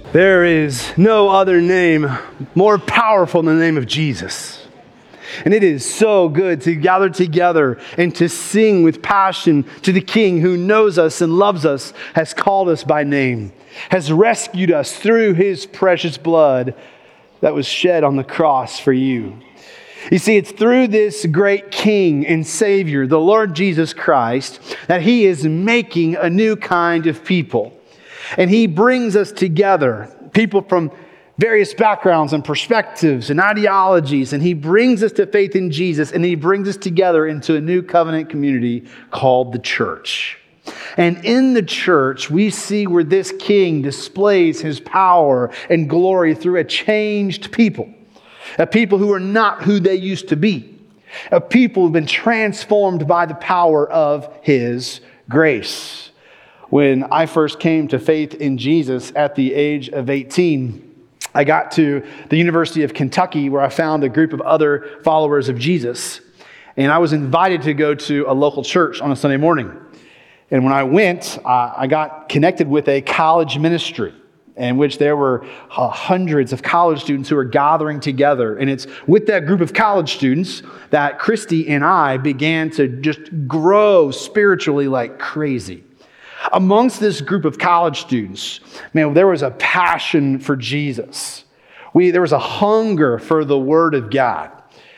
There is no other name more powerful than the name of Jesus. And it is so good to gather together and to sing with passion to the King who knows us and loves us, has called us by name, has rescued us through His precious blood that was shed on the cross for you. You see, it's through this great King and Savior, the Lord Jesus Christ, that He is making a new kind of people. And He brings us together, people from various backgrounds and perspectives and ideologies, and He brings us to faith in Jesus, and He brings us together into a new covenant community called the church. And in the church, we see where this King displays His power and glory through a changed people, a people who are not who they used to be, a people who have been transformed by the power of His grace. When I first came to faith in Jesus at the age of 18, I got to the University of Kentucky where I found a group of other followers of Jesus. And I was invited to go to a local church on a Sunday morning. And when I went, I got connected with a college ministry in which there were hundreds of college students who were gathering together. And it's with that group of college students that Christy and I began to just grow spiritually like crazy. Amongst this group of college students, man, there was a passion for Jesus. There was a hunger for the Word of God.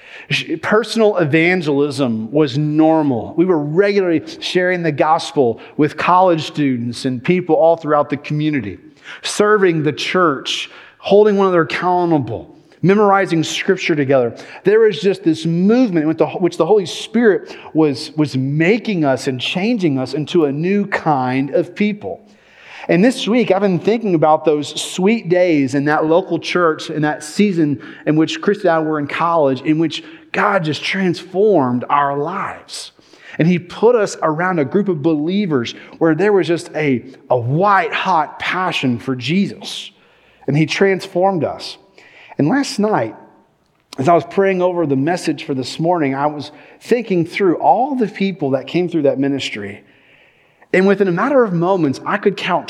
Personal evangelism was normal. We were regularly sharing the gospel with college students and people all throughout the community, serving the church, holding one another accountable, memorizing Scripture together. There was just this movement which the Holy Spirit was making us and changing us into a new kind of people. And this week, I've been thinking about those sweet days in that local church, in that season in which Chris and I were in college, in which God just transformed our lives. And He put us around a group of believers where there was just a white-hot passion for Jesus. And He transformed us. And last night, as I was praying over the message for this morning, I was thinking through all the people that came through that ministry. And within a matter of moments, I could count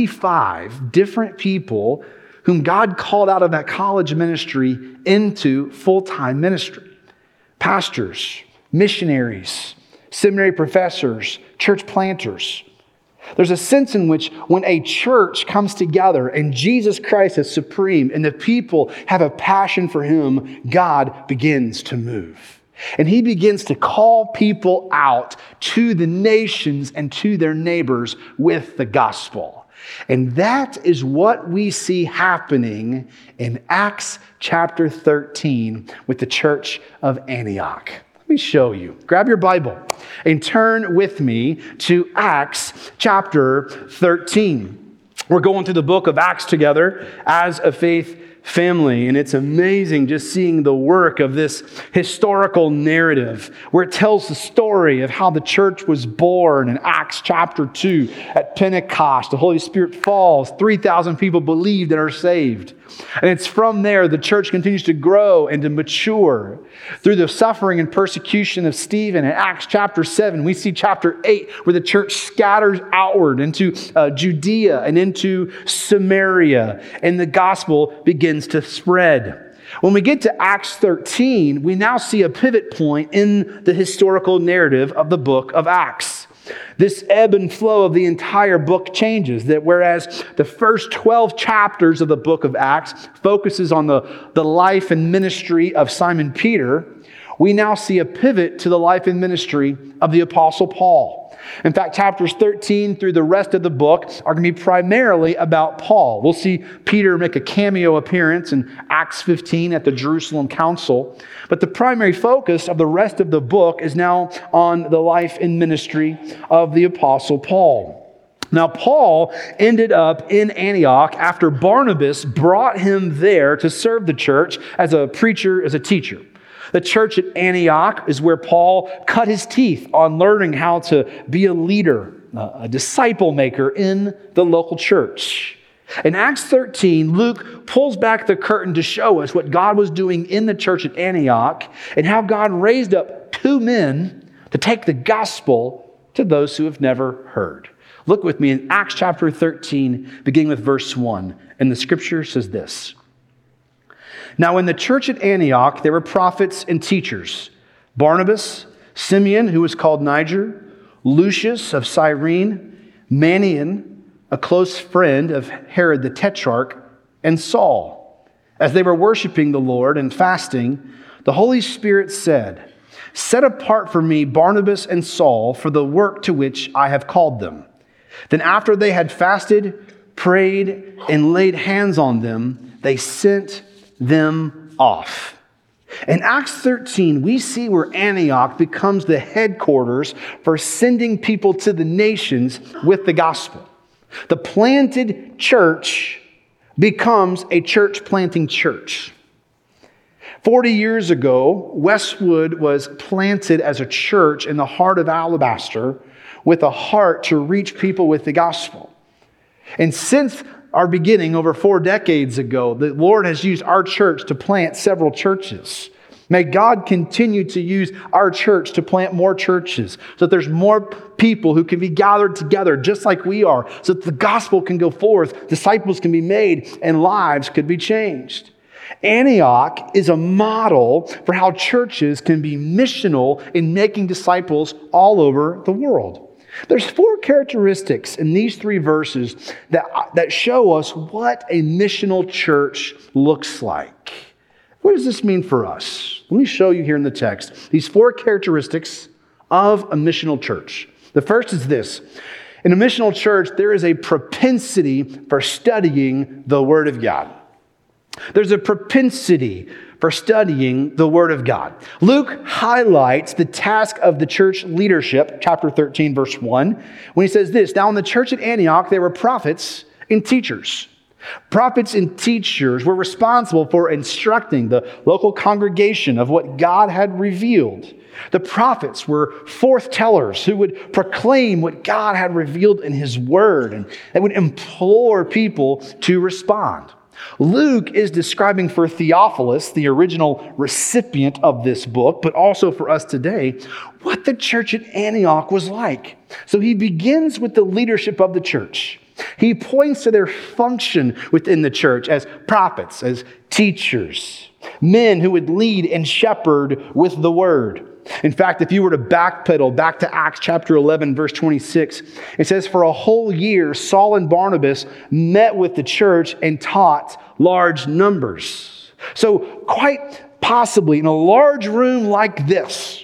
25 different people whom God called out of that college ministry into full-time ministry. Pastors, missionaries, seminary professors, church planters. There's a sense in which when a church comes together and Jesus Christ is supreme and the people have a passion for Him, God begins to move. And He begins to call people out to the nations and to their neighbors with the gospel. And that is what we see happening in Acts chapter 13 with the church of Antioch. Let me show you. Grab your Bible and turn with me to Acts chapter 13. We're going through the book of Acts together as a faith family, and it's amazing just seeing the work of this historical narrative where it tells the story of how the church was born in Acts chapter 2 at Pentecost. The Holy Spirit falls, 3,000 people believed and are saved. And it's from there the church continues to grow and to mature through the suffering and persecution of Stephen. In Acts chapter 7, we see chapter 8 where the church scatters outward into Judea and into Samaria, and the gospel begins to spread. When we get to Acts 13, we now see a pivot point in the historical narrative of the book of Acts. This ebb and flow of the entire book changes. That whereas the first 12 chapters of the book of Acts focuses on the life and ministry of Simon Peter, we now see a pivot to the life and ministry of the Apostle Paul. In fact, chapters 13 through the rest of the book are going to be primarily about Paul. We'll see Peter make a cameo appearance in Acts 15 at the Jerusalem Council. But the primary focus of the rest of the book is now on the life and ministry of the Apostle Paul. Now, Paul ended up in Antioch after Barnabas brought him there to serve the church as a preacher, as a teacher. The church at Antioch is where Paul cut his teeth on learning how to be a leader, a disciple maker in the local church. In Acts 13, Luke pulls back the curtain to show us what God was doing in the church at Antioch and how God raised up two men to take the gospel to those who have never heard. Look with me in Acts chapter 13, beginning with verse 1. And the scripture says this. Now in the church at Antioch, there were prophets and teachers. Barnabas, Simeon, who was called Niger, Lucius of Cyrene, Manaen, a close friend of Herod the Tetrarch, and Saul. As they were worshiping the Lord and fasting, the Holy Spirit said, "Set apart for me Barnabas and Saul for the work to which I have called them." Then after they had fasted, prayed, and laid hands on them, they sent them off. In Acts 13, we see where Antioch becomes the headquarters for sending people to the nations with the gospel. The planted church becomes a church planting church. 40 years ago, Westwood was planted as a church in the heart of Alabaster with a heart to reach people with the gospel. And since our beginning over 4 decades ago, the Lord has used our church to plant several churches. May God continue to use our church to plant more churches so that there's more people who can be gathered together just like we are, so that the gospel can go forth, disciples can be made, and lives could be changed. Antioch is a model for how churches can be missional in making disciples all over the world. There's 4 characteristics in these 3 verses that show us what a missional church looks like. What does this mean for us? Let me show you here in the text these 4 characteristics of a missional church. The first is this. In a missional church, there is a propensity for studying the Word of God. There's a propensity for studying the Word of God. Luke highlights the task of the church leadership, chapter 13, verse 1, when he says this, "Now in the church at Antioch, there were prophets and teachers." Prophets and teachers were responsible for instructing the local congregation of what God had revealed. The prophets were forthtellers who would proclaim what God had revealed in His Word, and they would implore people to respond. Luke is describing for Theophilus, the original recipient of this book, but also for us today, what the church at Antioch was like. So he begins with the leadership of the church. He points to their function within the church as prophets, as teachers, men who would lead and shepherd with the word. In fact, if you were to backpedal back to Acts chapter 11, verse 26, it says, "For a whole year, Saul and Barnabas met with the church and taught large numbers." So quite possibly in a large room like this,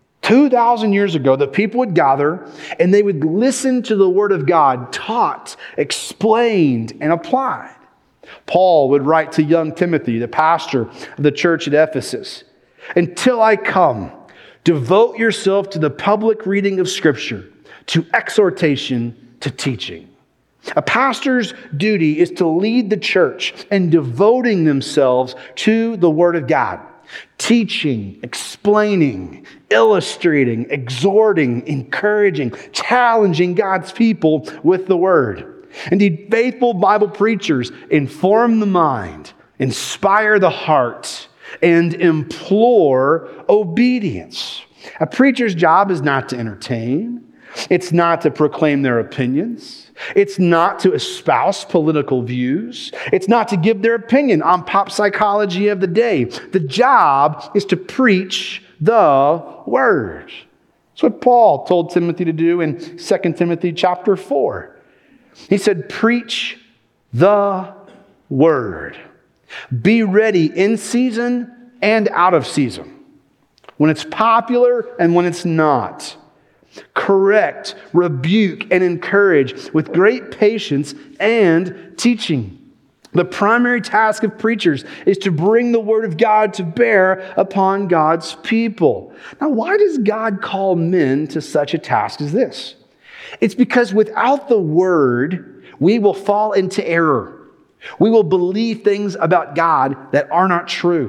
2,000 years ago, the people would gather and they would listen to the Word of God taught, explained, and applied. Paul would write to young Timothy, the pastor of the church at Ephesus, "Until I come, devote yourself to the public reading of Scripture, to exhortation, to teaching." A pastor's duty is to lead the church in devoting themselves to the Word of God, teaching, explaining, illustrating, exhorting, encouraging, challenging God's people with the Word. Indeed, faithful Bible preachers inform the mind, inspire the heart, and implore obedience. A preacher's job is not to entertain. It's not to proclaim their opinions. It's not to espouse political views. It's not to give their opinion on pop psychology of the day. The job is to preach the Word. That's what Paul told Timothy to do in 2 Timothy chapter 4. He said, "Preach the Word. Be ready in season and out of season, when it's popular and when it's not. Correct, rebuke, and encourage with great patience and teaching." The primary task of preachers is to bring the Word of God to bear upon God's people. Now, why does God call men to such a task as this? It's because without the Word, we will fall into error. We will believe things about God that are not true.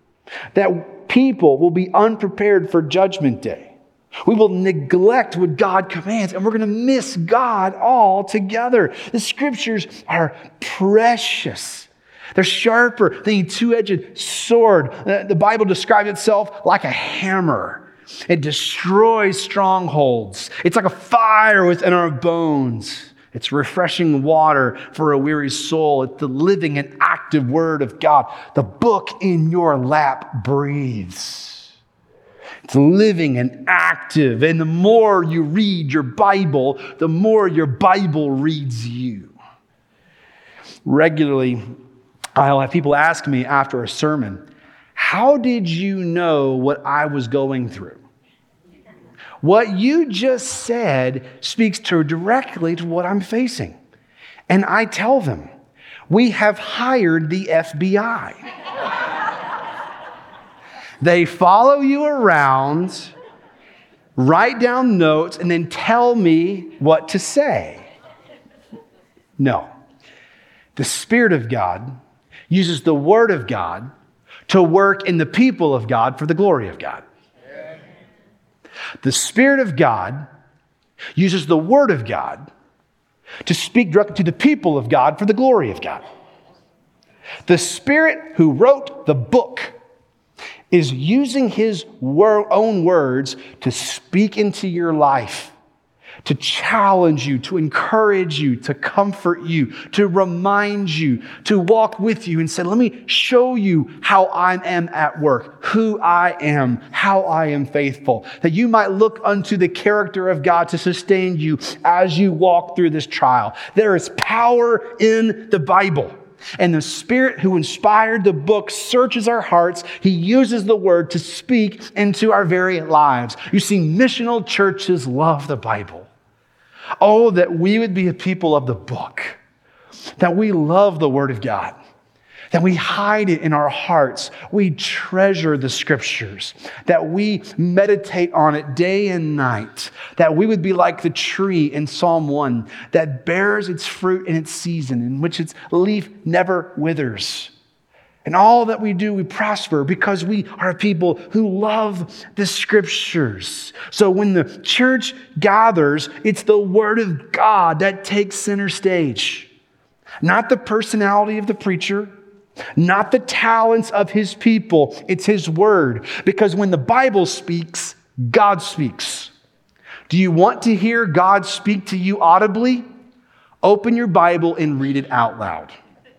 That people will be unprepared for Judgment Day. We will neglect what God commands, and we're going to miss God altogether. The Scriptures are precious. They're sharper than a two-edged sword. The Bible describes itself like a hammer. It destroys strongholds. It's like a fire within our bones. It's refreshing water for a weary soul. It's the living and active Word of God. The book in your lap breathes. It's living and active. And the more you read your Bible, the more your Bible reads you. Regularly, I'll have people ask me after a sermon, how did you know what I was going through? What you just said speaks directly to what I'm facing. And I tell them, we have hired the FBI. They follow you around, write down notes, and then tell me what to say. No. The Spirit of God uses the Word of God to work in the people of God for the glory of God. The Spirit of God uses the Word of God to speak directly to the people of God for the glory of God. The Spirit who wrote the book is using His own words to speak into your life, to challenge you, to encourage you, to comfort you, to remind you, to walk with you and say, let me show you how I am at work, who I am, how I am faithful, that you might look unto the character of God to sustain you as you walk through this trial. There is power in the Bible. And the Spirit who inspired the book searches our hearts. He uses the Word to speak into our very lives. You see, missional churches love the Bible. Oh, that we would be a people of the book, that we love the Word of God, that we hide it in our hearts. We treasure the Scriptures, that we meditate on it day and night, that we would be like the tree in Psalm 1 that bears its fruit in its season, in which its leaf never withers. And all that we do, we prosper because we are people who love the Scriptures. So when the church gathers, it's the Word of God that takes center stage. Not the personality of the preacher, not the talents of his people. It's His Word. Because when the Bible speaks, God speaks. Do you want to hear God speak to you audibly? Open your Bible and read it out loud.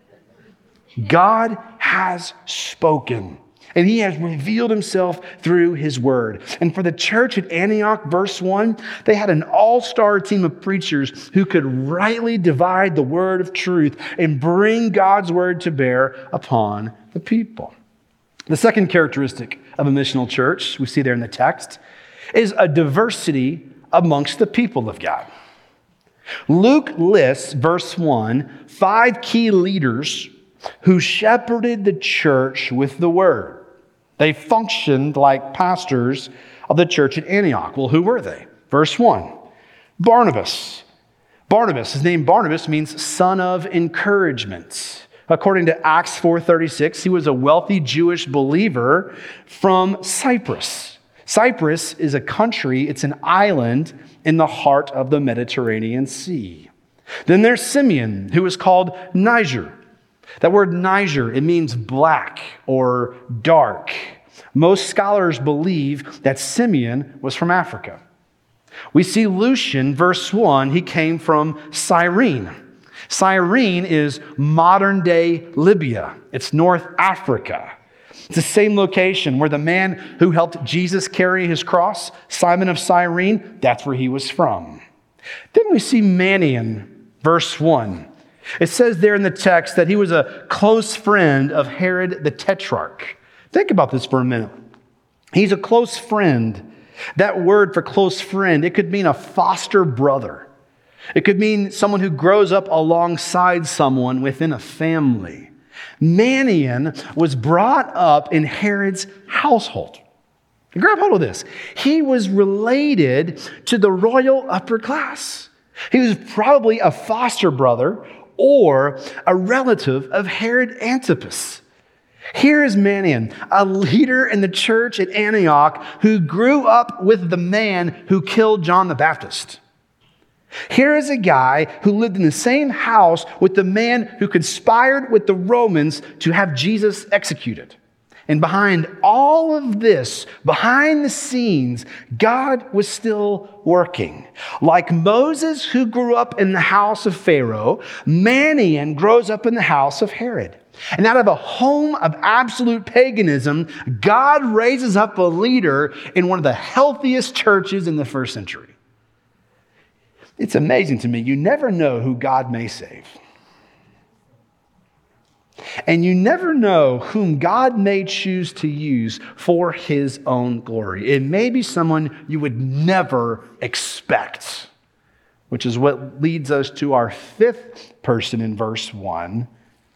God has spoken, and He has revealed Himself through His Word. And for the church at Antioch, verse 1, they had an all-star team of preachers who could rightly divide the word of truth and bring God's Word to bear upon the people. The second characteristic of a missional church, we see there in the text, is a diversity amongst the people of God. Luke lists, verse 1, 5 key leaders who shepherded the church with the Word. They functioned like pastors of the church at Antioch. Well, who were they? Verse 1, Barnabas. His name Barnabas means son of encouragement. According to Acts 4:36, he was a wealthy Jewish believer from Cyprus. Cyprus is a country, it's an island in the heart of the Mediterranean Sea. Then there's Simeon, who is called Niger. That word Niger, it means black or dark. Most scholars believe that Simeon was from Africa. We see Lucian, verse 1, he came from Cyrene. Cyrene is modern-day Libya. It's North Africa. It's the same location where the man who helped Jesus carry his cross, Simon of Cyrene, that's where he was from. Then we see Manaen, verse 1. It says there in the text that he was a close friend of Herod the Tetrarch. Think about this for a minute. He's a close friend. That word for close friend, it could mean a foster brother. It could mean someone who grows up alongside someone within a family. Manaen was brought up in Herod's household. And grab hold of this. He was related to the royal upper class. He was probably a foster brother or a relative of Herod Antipas. Here is Manaen, a leader in the church at Antioch who grew up with the man who killed John the Baptist. Here is a guy who lived in the same house with the man who conspired with the Romans to have Jesus executed. And behind all of this, behind the scenes, God was still working. Like Moses, who grew up in the house of Pharaoh, Manaen grows up in the house of Herod. And out of a home of absolute paganism, God raises up a leader in one of the healthiest churches in the first century. It's amazing to me. You never know who God may save. And you never know whom God may choose to use for his own glory. It may be someone you would never expect, which is what leads us to our fifth person in verse 1,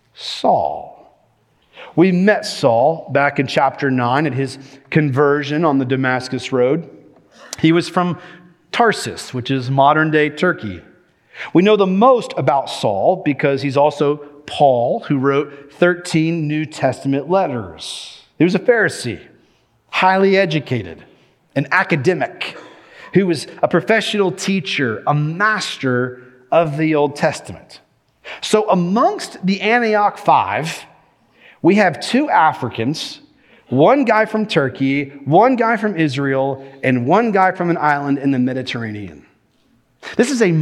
Saul. We met Saul back in chapter 9 at his conversion on the Damascus Road. He was from Tarsus, which is modern-day Turkey. We know the most about Saul because he's also Paul, who wrote 13 New Testament letters. He was a Pharisee, highly educated, an academic, who was a professional teacher, a master of the Old Testament. So amongst the Antioch Five, we have two Africans, one guy from Turkey, one guy from Israel, and one guy from an island in the Mediterranean. This is a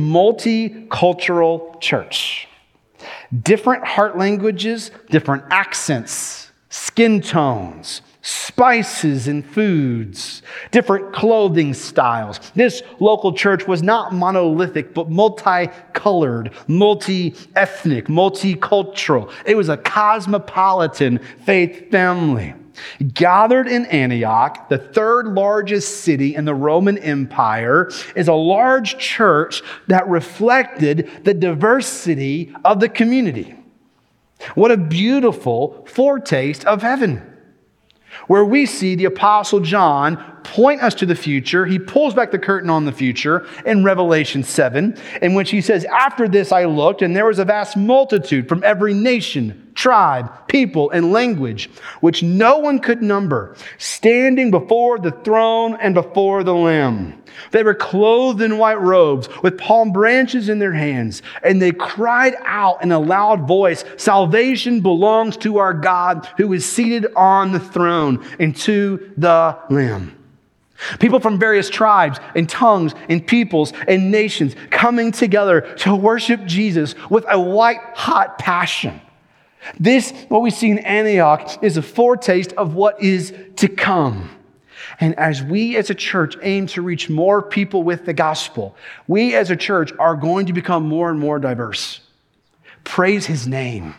multicultural church. Different heart languages, different accents, skin tones, spices and foods, different clothing styles. This local church was not monolithic, but multicolored, multi-ethnic, multicultural. It was a cosmopolitan faith family. Gathered in Antioch, the third largest city in the Roman Empire, is a large church that reflected the diversity of the community. What a beautiful foretaste of heaven, where we see the Apostle John point us to the future. He pulls back the curtain on the future in Revelation 7, in which he says, "After this I looked, and there was a vast multitude from every nation, tribe, people, and language, which no one could number, standing before the throne and before the Lamb. They were clothed in white robes with palm branches in their hands, and they cried out in a loud voice, 'Salvation belongs to our God who is seated on the throne and to the Lamb.'" People from various tribes and tongues and peoples and nations coming together to worship Jesus with a white-hot passion. This, what we see in Antioch, is a foretaste of what is to come. And as we as a church aim to reach more people with the gospel, we as a church are going to become more and more diverse. Praise his name.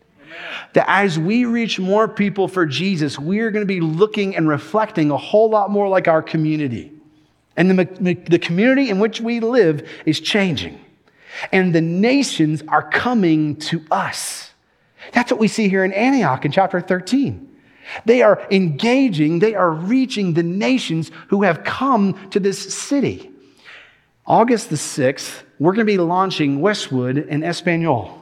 That as we reach more people for Jesus, we're going to be looking and reflecting a whole lot more like our community. And the community in which we live is changing. And the nations are coming to us. That's what we see here in Antioch in chapter 13. They are engaging, they are reaching the nations who have come to this city. August the 6th, we're going to be launching Westwood in Espanol.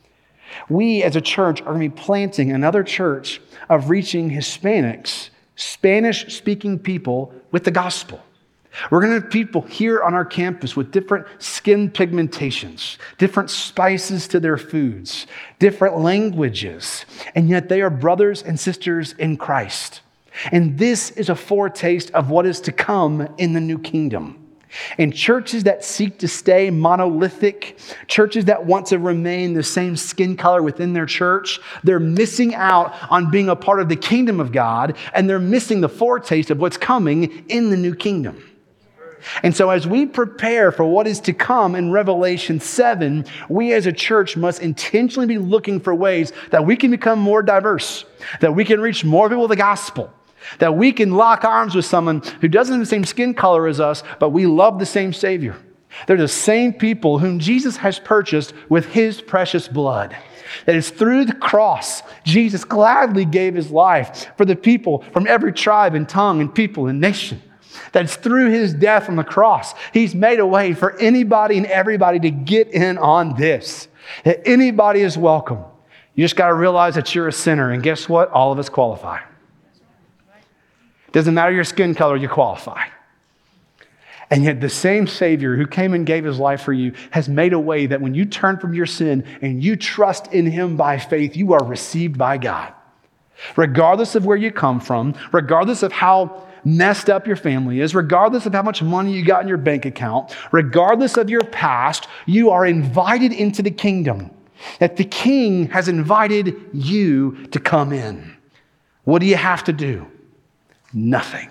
We as a church are going to be planting another church of reaching Hispanics, Spanish-speaking people with the gospel. We're going to have people here on our campus with different skin pigmentations, different spices to their foods, different languages, and yet they are brothers and sisters in Christ. And this is a foretaste of what is to come in the new kingdom. And churches that seek to stay monolithic, churches that want to remain the same skin color within their church, they're missing out on being a part of the kingdom of God, and they're missing the foretaste of what's coming in the new kingdom. And so as we prepare for what is to come in Revelation 7, we as a church must intentionally be looking for ways that we can become more diverse, that we can reach more people with the gospel, that we can lock arms with someone who doesn't have the same skin color as us, but we love the same Savior. They're the same people whom Jesus has purchased with his precious blood. That is through the cross, Jesus gladly gave his life for the people from every tribe and tongue and people and nation. That it's through his death on the cross, he's made a way for anybody and everybody to get in on this. That anybody is welcome. You just got to realize that you're a sinner. And guess what? All of us qualify. Doesn't matter your skin color, you qualify. And yet the same Savior who came and gave his life for you has made a way that when you turn from your sin and you trust in him by faith, you are received by God. Regardless of where you come from, regardless of how messed up your family is, regardless of how much money you got in your bank account, regardless of your past, you are invited into the kingdom. That the King has invited you to come in. What do you have to do? Nothing.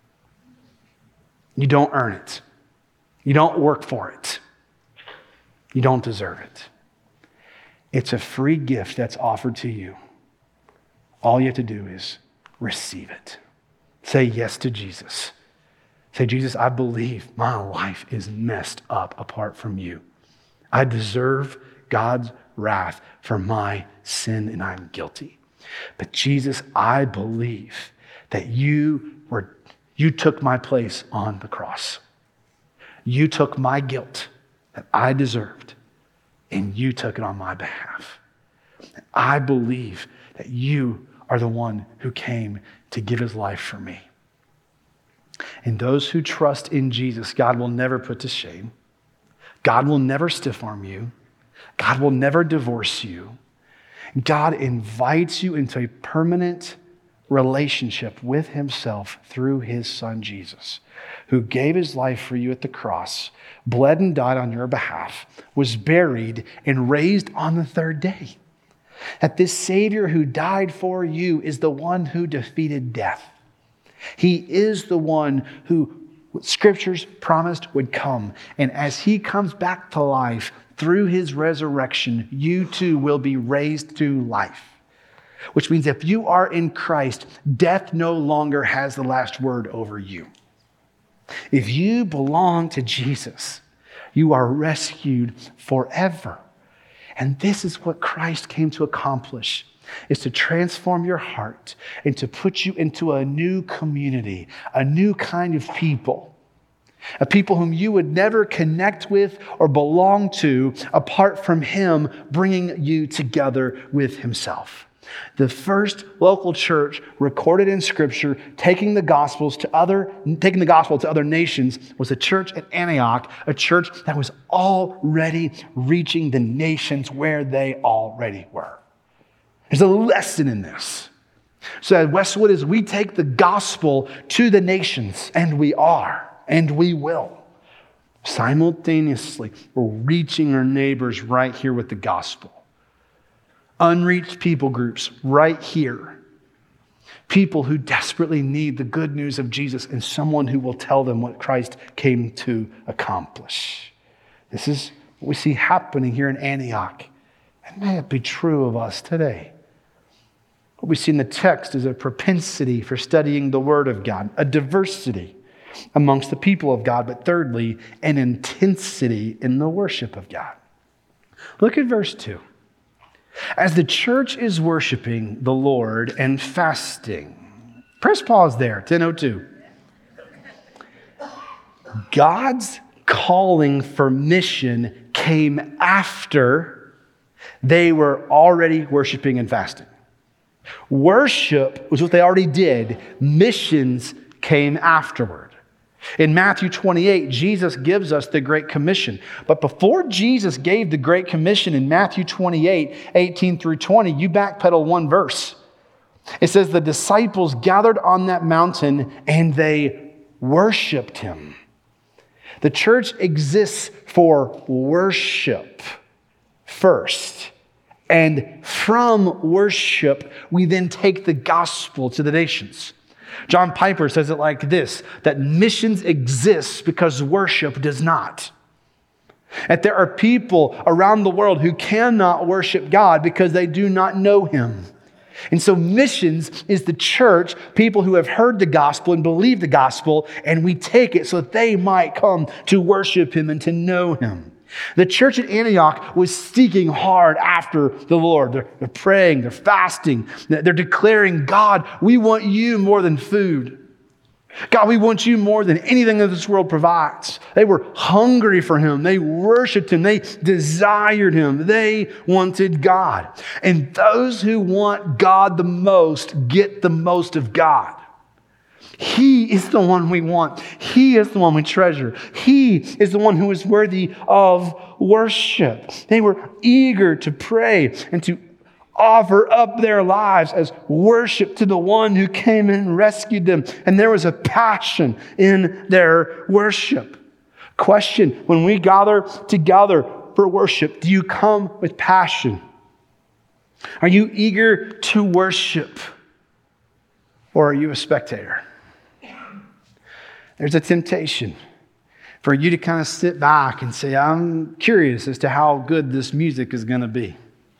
You don't earn it. You don't work for it. You don't deserve it. It's a free gift that's offered to you. All you have to do is receive it. Say yes to Jesus. Say, Jesus, I believe my life is messed up apart from you. I deserve God's wrath for my sin and I'm guilty. But Jesus, I believe that you took my place on the cross. You took my guilt that I deserved and you took it on my behalf. I believe that you are the one who came to give his life for me. And those who trust in Jesus, God will never put to shame. God will never stiff-arm you. God will never divorce you. God invites you into a permanent relationship with himself through his son Jesus, who gave his life for you at the cross, bled and died on your behalf, was buried and raised on the third day. That this Savior who died for you is the one who defeated death. He is the one who Scriptures promised would come. And as he comes back to life through his resurrection, you too will be raised to life. Which means if you are in Christ, death no longer has the last word over you. If you belong to Jesus, you are rescued forever. And this is what Christ came to accomplish, is to transform your heart and to put you into a new community, a new kind of people, a people whom you would never connect with or belong to apart from him bringing you together with himself. The first local church recorded in Scripture taking the gospel to other nations was a church at Antioch, a church that was already reaching the nations where they already were. There's a lesson in this. So at Westwood, as we take the gospel to the nations, and we are, and we will, simultaneously, we're reaching our neighbors right here with the gospel. Unreached people groups right here. People who desperately need the good news of Jesus and someone who will tell them what Christ came to accomplish. This is what we see happening here in Antioch. And may it be true of us today. What we see in the text is a propensity for studying the Word of God, a diversity amongst the people of God, but thirdly, an intensity in the worship of God. Look at verse 2. As the church is worshiping the Lord and fasting. Press pause there, 10:02. God's calling for mission came after they were already worshiping and fasting. Worship was what they already did. Missions came afterward. In Matthew 28, Jesus gives us the Great Commission. But before Jesus gave the Great Commission in Matthew 28, 18 through 20, you backpedal one verse. It says, the disciples gathered on that mountain and they worshiped him. The church exists for worship first. And from worship, we then take the gospel to the nations. John Piper says it like this, that missions exists because worship does not. That there are people around the world who cannot worship God because they do not know him. And so missions is the church, people who have heard the gospel and believe the gospel, and we take it so that they might come to worship him and to know him. The church at Antioch was seeking hard after the Lord. They're praying, they're fasting, they're declaring, God, we want you more than food. God, we want you more than anything that this world provides. They were hungry for him. They worshiped him. They desired him. They wanted God. And those who want God the most get the most of God. He is the one we want. He is the one we treasure. He is the one who is worthy of worship. They were eager to pray and to offer up their lives as worship to the one who came and rescued them. And there was a passion in their worship. Question, when we gather together for worship, do you come with passion? Are you eager to worship? Or are you a spectator? There's a temptation for you to kind of sit back and say, I'm curious as to how good this music is going to be.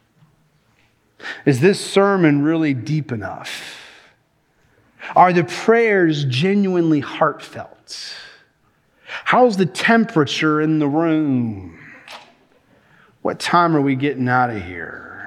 Is this sermon really deep enough? Are the prayers genuinely heartfelt? How's the temperature in the room? What time are we getting out of here?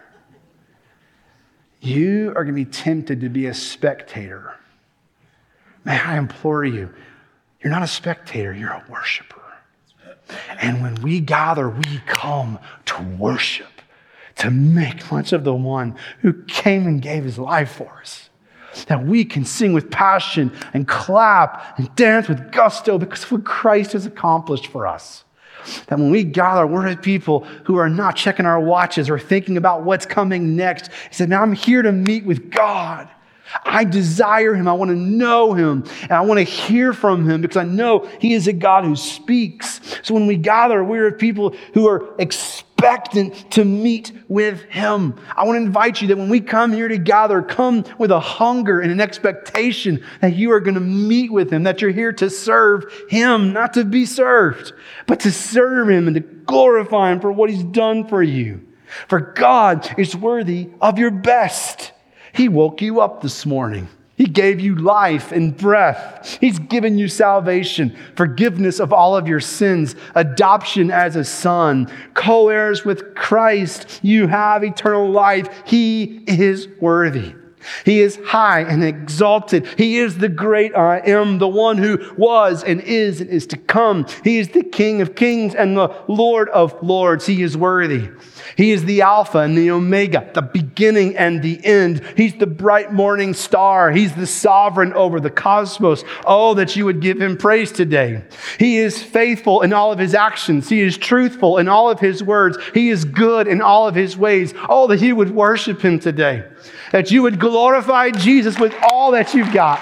You are going to be tempted to be a spectator. May I implore you, you're not a spectator, you're a worshiper. And when we gather, we come to worship, to make much of the one who came and gave his life for us. That we can sing with passion and clap and dance with gusto because of what Christ has accomplished for us. That when we gather, we're a people who are not checking our watches or thinking about what's coming next. He said, man, I'm here to meet with God. I desire him. I want to know him. And I want to hear from him because I know he is a God who speaks. So when we gather, we're people who are expectant to meet with him. I want to invite you that when we come here to gather, come with a hunger and an expectation that you are going to meet with him, that you're here to serve him, not to be served, but to serve him and to glorify him for what he's done for you. For God is worthy of your best. He woke you up this morning. He gave you life and breath. He's given you salvation, forgiveness of all of your sins, adoption as a son, co-heirs with Christ. You have eternal life. He is worthy. He is high and exalted. He is the great I am, the one who was and is to come. He is the King of kings and the Lord of lords. He is worthy. He is the Alpha and the Omega, the beginning and the end. He's the bright morning star. He's the sovereign over the cosmos. Oh, that you would give him praise today. He is faithful in all of his actions. He is truthful in all of his words. He is good in all of his ways. Oh, that you would worship him today. That you would glorify Jesus with all that you've got.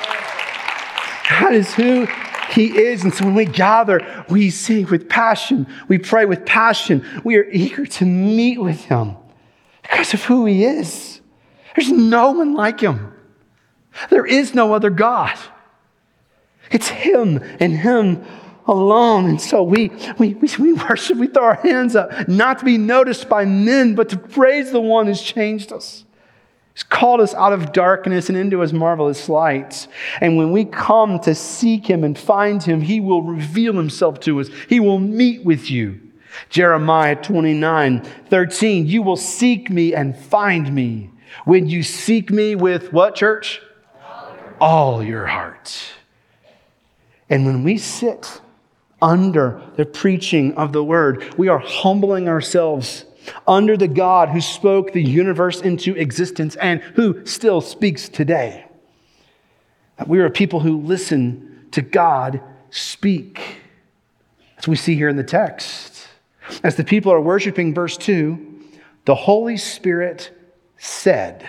That is who he is. And so when we gather, we sing with passion. We pray with passion. We are eager to meet with him because of who he is. There's no one like him. There is no other God. It's him and him alone. And so we worship, we throw our hands up, not to be noticed by men, but to praise the one who's changed us. He's called us out of darkness and into his marvelous light. And when we come to seek him and find him, he will reveal himself to us. He will meet with you. Jeremiah 29:13, you will seek me and find me when you seek me with what, church? All your heart. And when we sit under the preaching of the word, we are humbling ourselves under the God who spoke the universe into existence and who still speaks today. That we are a people who listen to God speak. As we see here in the text. As the people are worshiping, verse 2, the Holy Spirit said.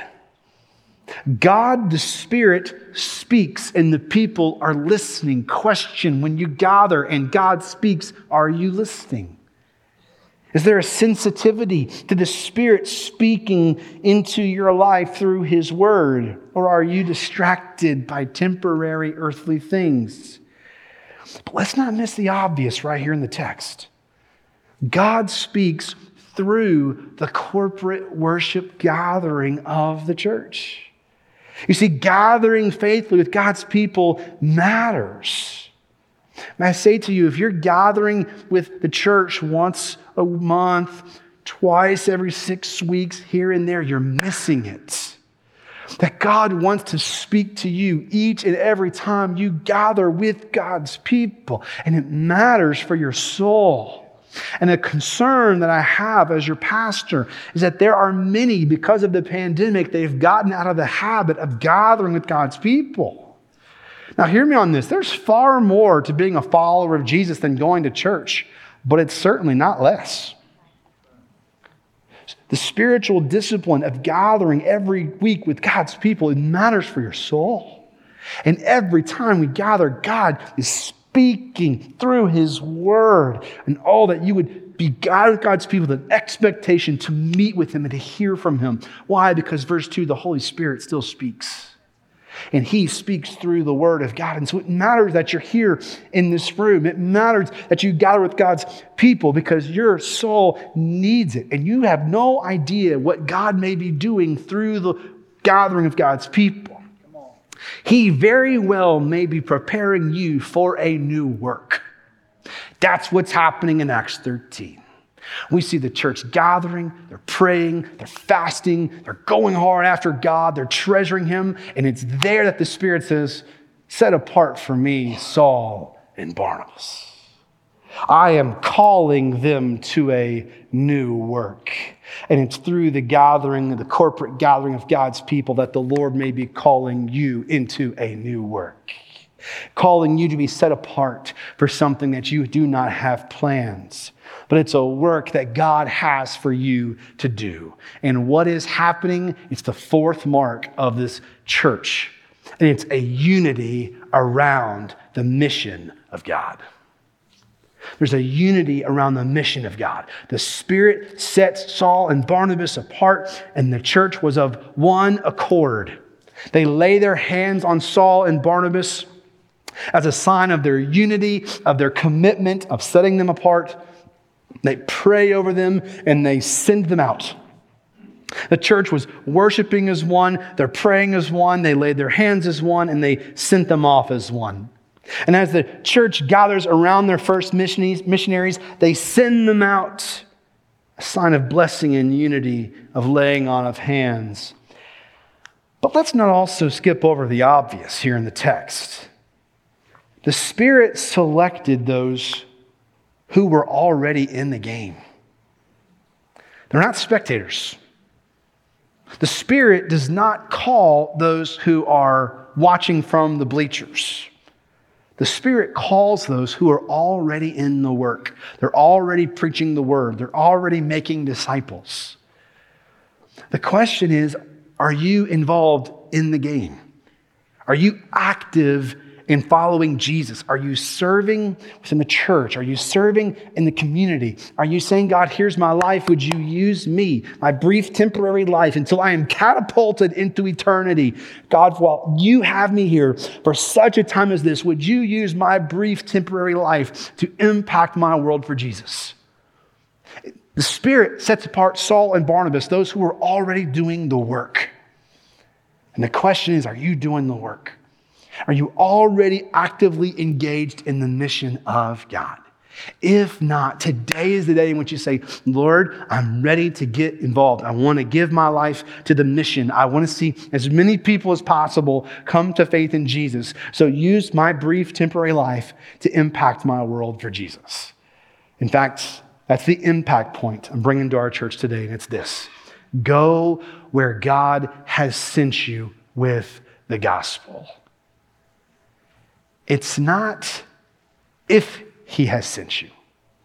God, the Spirit, speaks and the people are listening. Question, when you gather and God speaks, are you listening? Is there a sensitivity to the Spirit speaking into your life through his word? Or are you distracted by temporary earthly things? But let's not miss the obvious right here in the text. God speaks through the corporate worship gathering of the church. You see, gathering faithfully with God's people matters. May I say to you, if you're gathering with the church once a month, twice every 6 weeks, here and there, you're missing it. That God wants to speak to you each and every time you gather with God's people. And it matters for your soul. And a concern that I have as your pastor is that there are many, because of the pandemic, they've gotten out of the habit of gathering with God's people. Now, hear me on this. There's far more to being a follower of Jesus than going to church, but it's certainly not less. The spiritual discipline of gathering every week with God's people, it matters for your soul. And every time we gather, God is speaking through His Word, and all that you would be God's people with an expectation to meet with Him and to hear from Him. Why? Because verse 2, the Holy Spirit still speaks. And He speaks through the Word of God. And so it matters that you're here in this room. It matters that you gather with God's people because your soul needs it. And you have no idea what God may be doing through the gathering of God's people. He very well may be preparing you for a new work. That's what's happening in Acts 13. We see the church gathering, they're praying, they're fasting, they're going hard after God, they're treasuring Him, and it's there that the Spirit says, set apart for me Saul and Barnabas. I am calling them to a new work. And it's through the gathering, the corporate gathering of God's people that the Lord may be calling you into a new work. Calling you to be set apart for something that you do not have plans. But it's a work that God has for you to do. And what is happening? It's the fourth mark of this church. And it's a unity around the mission of God. There's a unity around the mission of God. The Spirit sets Saul and Barnabas apart, and the church was of one accord. They lay their hands on Saul and Barnabas as a sign of their unity, of their commitment, of setting them apart. They pray over them, and they send them out. The church was worshiping as one, they're praying as one, they laid their hands as one, and they sent them off as one. And as the church gathers around their first missionaries, they send them out, a sign of blessing and unity, of laying on of hands. But let's not also skip over the obvious here in the text. The Spirit selected those who were already in the game. They're not spectators. The Spirit does not call those who are watching from the bleachers. The Spirit calls those who are already in the work. They're already preaching the word. They're already making disciples. The question is, are you involved in the game? Are you active in following Jesus? Are you serving within the church? Are you serving in the community? Are you saying, God, here's my life. Would you use me, my brief temporary life, until I am catapulted into eternity? God, while you have me here for such a time as this, would you use my brief temporary life to impact my world for Jesus? The Spirit sets apart Saul and Barnabas, those who are already doing the work. And the question is, are you doing the work? Are you already actively engaged in the mission of God? If not, today is the day in which you say, Lord, I'm ready to get involved. I want to give my life to the mission. I want to see as many people as possible come to faith in Jesus. So use my brief temporary life to impact my world for Jesus. In fact, that's the impact point I'm bringing to our church today, and it's this. Go where God has sent you with the gospel. It's not if He has sent you.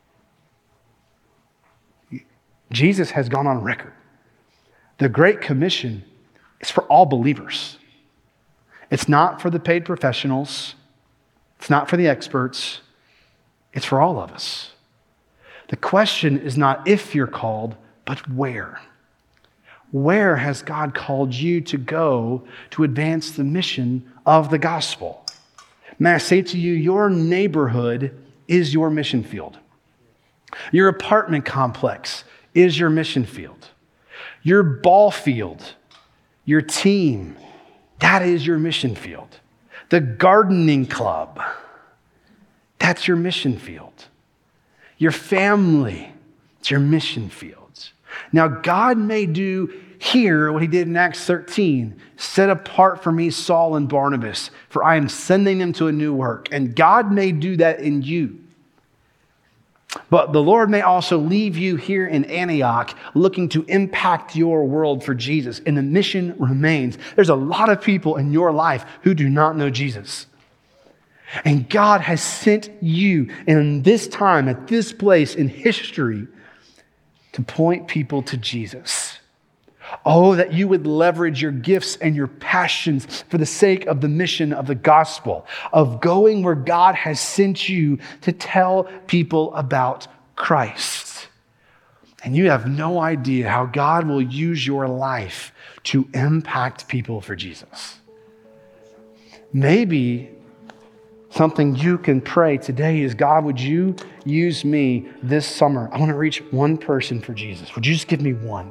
Jesus has gone on record. The Great Commission is for all believers. It's not for the paid professionals. It's not for the experts. It's for all of us. The question is not if you're called, but where. Where has God called you to go to advance the mission of the gospel? May I say to you, your neighborhood is your mission field. Your apartment complex is your mission field. Your ball field, your team, that is your mission field. The gardening club, that's your mission field. Your family, it's your mission fields. Now, God may do here what He did in Acts 13. Set apart for me Saul and Barnabas, for I am sending them to a new work. And God may do that in you. But the Lord may also leave you here in Antioch looking to impact your world for Jesus. And the mission remains. There's a lot of people in your life who do not know Jesus. And God has sent you in this time, at this place in history, to point people to Jesus. Oh, that you would leverage your gifts and your passions for the sake of the mission of the gospel, of going where God has sent you to tell people about Christ. And you have no idea how God will use your life to impact people for Jesus. Maybe something you can pray today is, God, would you use me this summer? I want to reach one person for Jesus. Would you just give me one?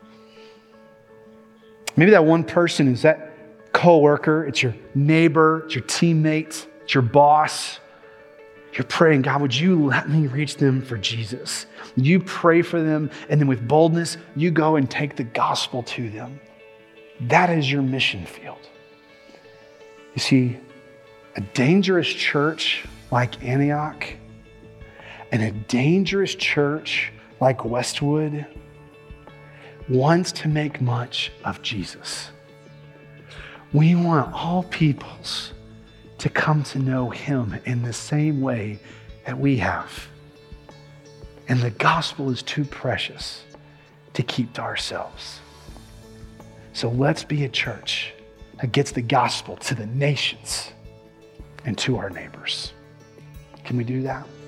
Maybe that one person is that coworker, it's your neighbor, it's your teammate, it's your boss. You're praying, God, would you let me reach them for Jesus? You pray for them, and then with boldness, you go and take the gospel to them. That is your mission field. You see, a dangerous church like Antioch and a dangerous church like Westwood wants to make much of Jesus. We want all peoples to come to know him in the same way that we have. And the gospel is too precious to keep to ourselves. So let's be a church that gets the gospel to the nations and to our neighbors. Can we do that?